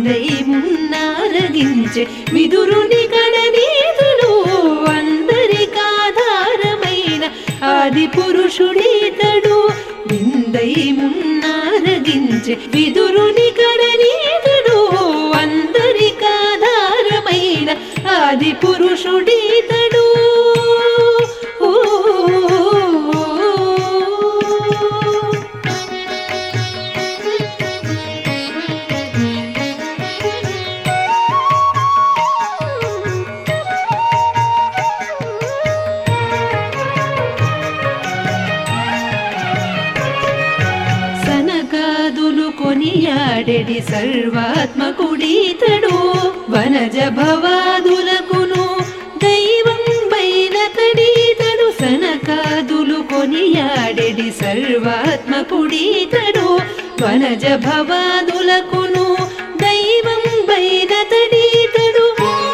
విందై మున్నారగించే విదురుని కడనీతుడు అందరికాధారమైన ఆది పురుషుడీతడు విందై మున్నారగించే విదురుని కడనీతుడు అందరికాధారమైన ఆది పురుషుడీతడు సనకాదులు కొనియాడెడి సర్వాత్మకుడీతడు వనజ భవాదులకును దైవం బైనతడీతడు సనకాదులు కొనియాడెడి సర్వాత్మకుడీతడు వనజ భవాదులకును దైవం బైనతడీతడు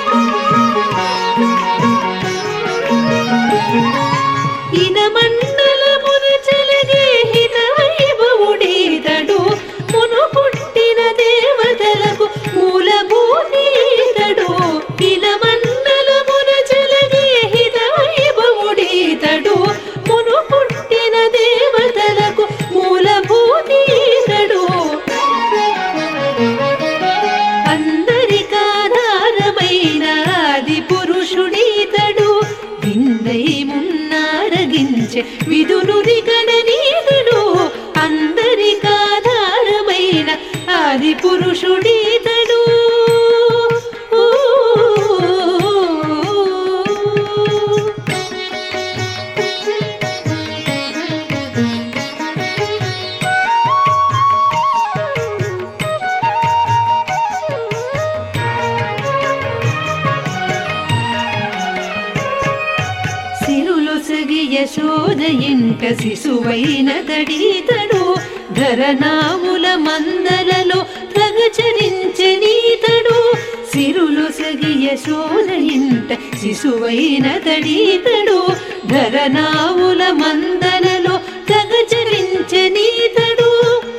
ఇనమండలమున చెలగే హితవైభవుడీతడు మును పుట్టిన దేవతలకు మూలభూతీతడు ఇనమండలమున చెలగే హితవైభవుడీతడు మును పుట్టిన దేవతలకు మూలభూతీతడు అందరికాధారమైన ఆది పురుషుడీతడు విందై మున్నారగించే విదురుని కడనీతుడు అందరికాధారమైన ఆది పురుషుడీతడు సిరులొసగి యశోద ఇంట శిశువైనతడీతడు ధరనాముల మందలలో ప్రగచరించెనీతడు సిరులొసగి యశోద ఇంట శిశువైనతడీతడు ధరనాముల మందలలో ప్రగచరించెనీతడు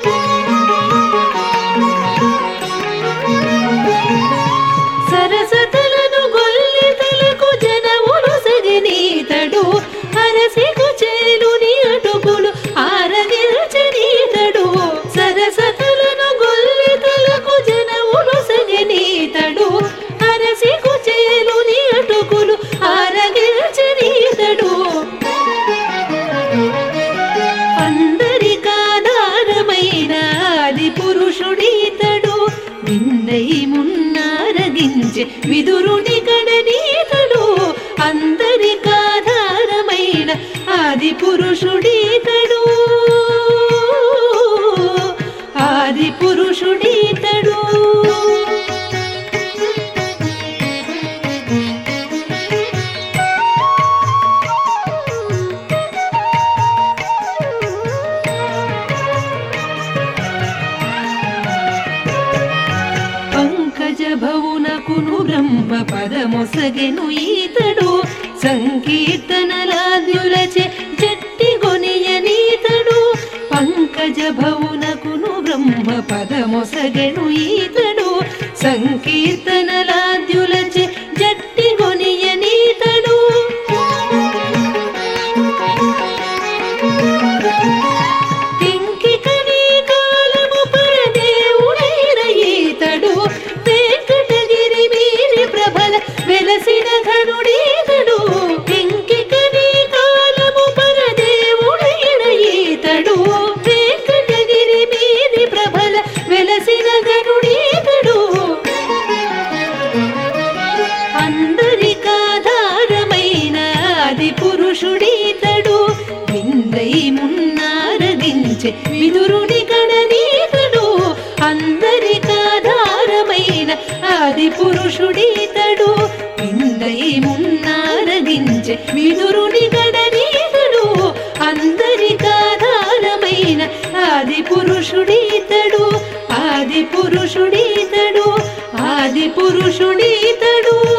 సరసతలను గొల్లితలకు జనములు సగనీతడు అరసికు చేలుని అటుకులు ఆరగిల్చనీతడు సరసతలను గొల్లితలకు జనములు సగనీతడు అరసికు చేలుని అటుకులు ఆరగిల్చనీతడు అందరికాధారమైన ఆది పురుషుడీతడు విందై మున్నారగించే విదురుని కడనీతడు అందరికాధారమైన ఆది పురుషుడీతడు ఆది పురుషుడీతడు పంకజ భవునకును బ్రహ్మ పదమొసగెను ఈతడు సంకీర్తనలాద్యులచే జట్టి గొనియనీతడు పంకజ భవునకును బ్రహ్మ పదమొసగెను ఈతడు సంకీర్తనలాద్యులచే జట్టి గొనియనీతడు ఇంకికని కాలము పరదేవుడైన ఈతడు వెంకటగిరి మీది ప్రభల వెలసిన ఘనుడీతడు ఇంకికని కాలము పరదేవుడైన ఈతడు వెంకటగిరి మీది ప్రభల వెలసిన ఘనుడీతడు అందరికాధారమైన ఆది పురుషుడీతడు విందై మున్నారగించే విదురుని కడనీతడు అందరికాధారమైన ఆది పురుషుడీతడు విందై మున్నారగించే విదురుని కడనీతడు అందరికాధారమైన ఆది పురుషుడీతడు ఆది పురుషుడీతడు ఆది పురుషుడీతడు